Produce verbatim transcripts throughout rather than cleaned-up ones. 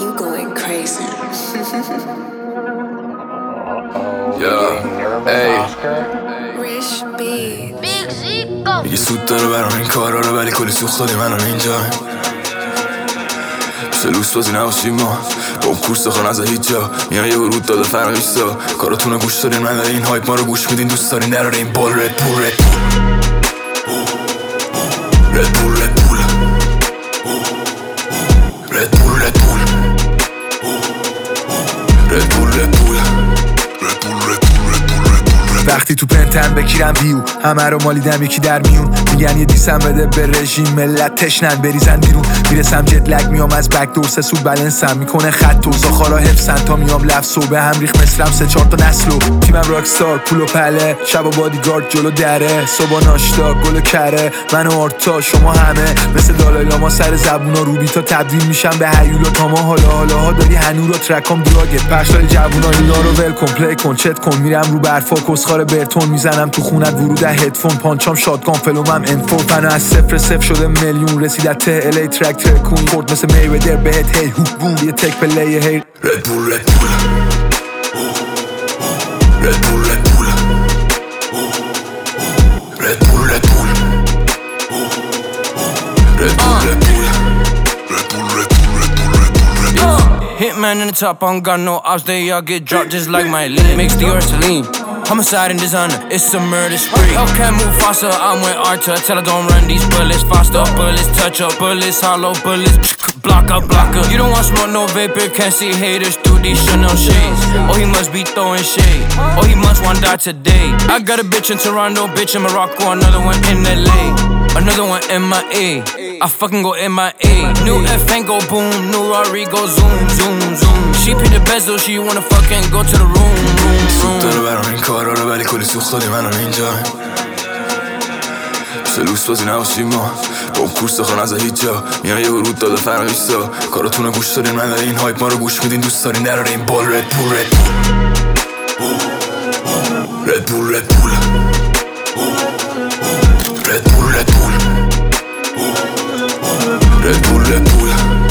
You going crazy. Yeah, ey Rich beat. Big Zico. میگی سود داره برام این کارا رو ولی کلی سوخت دادی منم اینجا پیش لوس بازی نباشیم ما با اون کورس خان از هیچ جا میان یه ورود داده فرقیستا کاراتونو گوش دارین من داره این هایپ ما رو گوش میدین دوست دارین دراره این بال رد بول رد بول رد بول رد بول رد بول رد بول رد بول رد بول وقتی تو پنتن بگیرم ویو همه رو مالیدم یکی در میون میگن یه دیسم بده به رژیم ملت تشنن بریزن بیرون میرسم جت لگ میام از بک دور سه سود بلنسم میکنه خط و زاخارا حفظن تا میام لفظ و به هم ریخ مثلم سه چهار تا نسلو تیمم راکستار پول و پله شب و بادیگارد جلو دره صبح ناشتا گل و کره من و آرتا شما همه مثل دالای لاما سر زبونا روبی تا تبدیل میشم به هیولا تا ما حالا حالا ها داری هنو رو ترکام دراگه پخشای جوونا اینا رو ول کن پلی کن چت کن میرم رو برفا کسخار برتون میزنم تو خونت ورود هدفون پانچام شاتگان فلومم انفور فنا از صفر صفر شده میلیون رسید از ته الی ترک ترکون خورد مثل میودر بهت هی هوک بوم یه تک پلی هی رد بول رد بول رد بول رد بول رد بول رد بول رد بول رد بول Hitman in the top, I don't got no ops, they all get dropped just like my lean. Makes the Ursuline, homicide and designer, it's a murder spree. Hellcat move faster, I'm with Arthur, tell her don't run these bullets faster. Bullets touch up, bullets hollow, bullets block up, block up. You don't want smoke, no vapor, can't see haters through these Chanel shades. Oh, he must be throwing shade, oh, he must want die today. I got a bitch in Toronto, bitch in Morocco, another one in L A, another one in my A. I fucking go M I A. New F ain't go boom, new Rari go zoom, zoom, zoom. She pay the bezel, she wanna fucking go to the room, room, room. داره برام این کارا رو ولی کلی سوخت دادی منم اینجا پیش لوس بازی نباشیم ما با اون کورس خان از هیچ جا میان یه ورود داده فرقیستا کاراتونو گوش دارین من داره این هایپ ما رو گوش میدین دوست دارین دراره این بال رد بول رد بول رد بول رد بول رد بول رد بول رد بول رد بول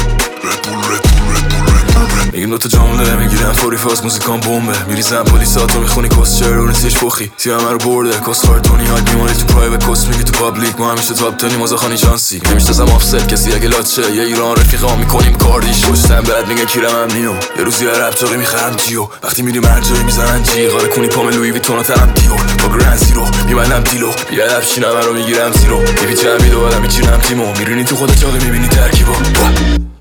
میگیم دوتا جامله میگیرم فوری فاز موزیکان بومبه میریزم پلیساتو میخونی کس چرا رو نیستیش بخی تیم همه رو برده کس خارتونی هاید میمانی تو پرایوت کس میگی تو پابلیک ما همیشه تاپ تنی مازاخانی شانسی نمیشتازم آفست کسی اگه لاچه یه ایران رفیقا میکنیم کاردیش پشتم بعد میگن کیرم هم نیو یه روزی عرب چاقی میخرم جیو وقتی میریم هر جایی میزنن جی غاره کنی پام لوی ویتون و ترم دیو با گرند زیرو میبندم دیلو بیادب شینم رو میگیرم زیرو میبی چه میدو آدم میچینم تیمو میرینی تو خودت چاقی میبینی ترکیبو